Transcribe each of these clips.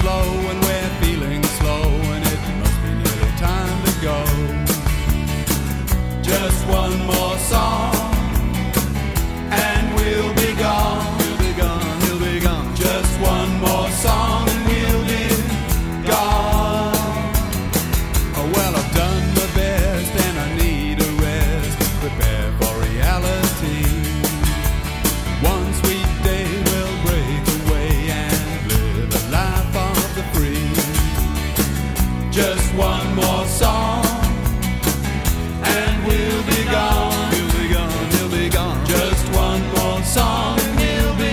slow and we're feeling slow, and it must be nearly time to go. Just one more song and we'll be gone. We'll be gone, we'll be gone. Just one more song and we'll be gone. Oh well, I've done my best and I need a rest. Prepare for reality. One sweet day we'll break away and live a life of the free. Just one more song and we'll be gone. We'll be gone, we'll be gone. Just one more song and we'll be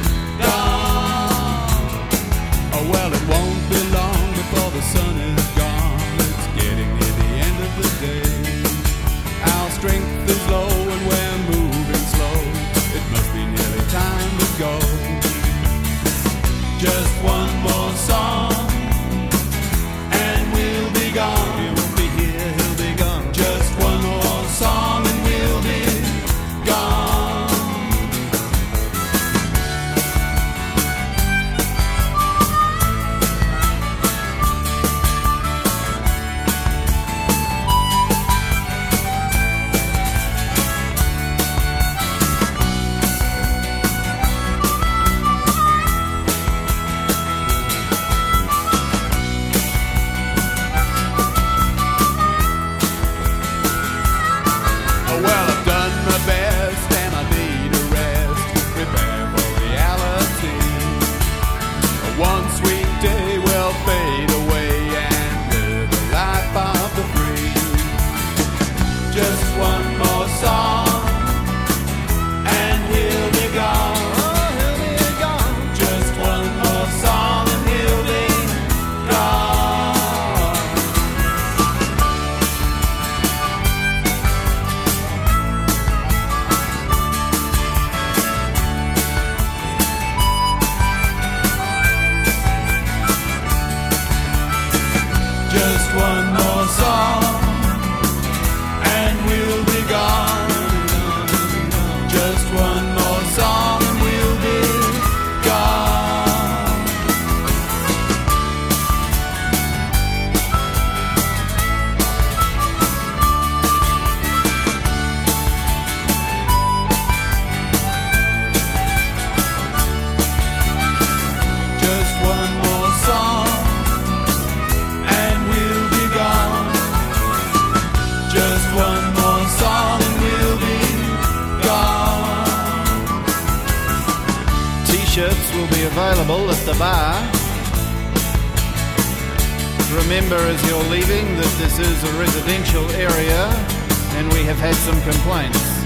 gone. Oh well, it won't be long before the sun is gone. It's getting near the end of the day. Our strength is low and we're moving slow. It must be nearly time to go. Just one more song and we'll be gone. He won't be here, he'll be gone. Just one more song and we'll be gone. Oh well, I've done my best and I need a rest. Prepare for reality. One sweet day will fade away and live a life of the free. Just one more song and he'll be gone. Oh, he'll be gone. Just one more song and he'll be gone. Just one more song and we'll be gone. Just one more song and we'll be gone. Just one more song and we'll be gone. Just one more song and we'll be gone. T-shirts will be available at the bar. Remember as you're leaving that this is a residential area and we have had some complaints.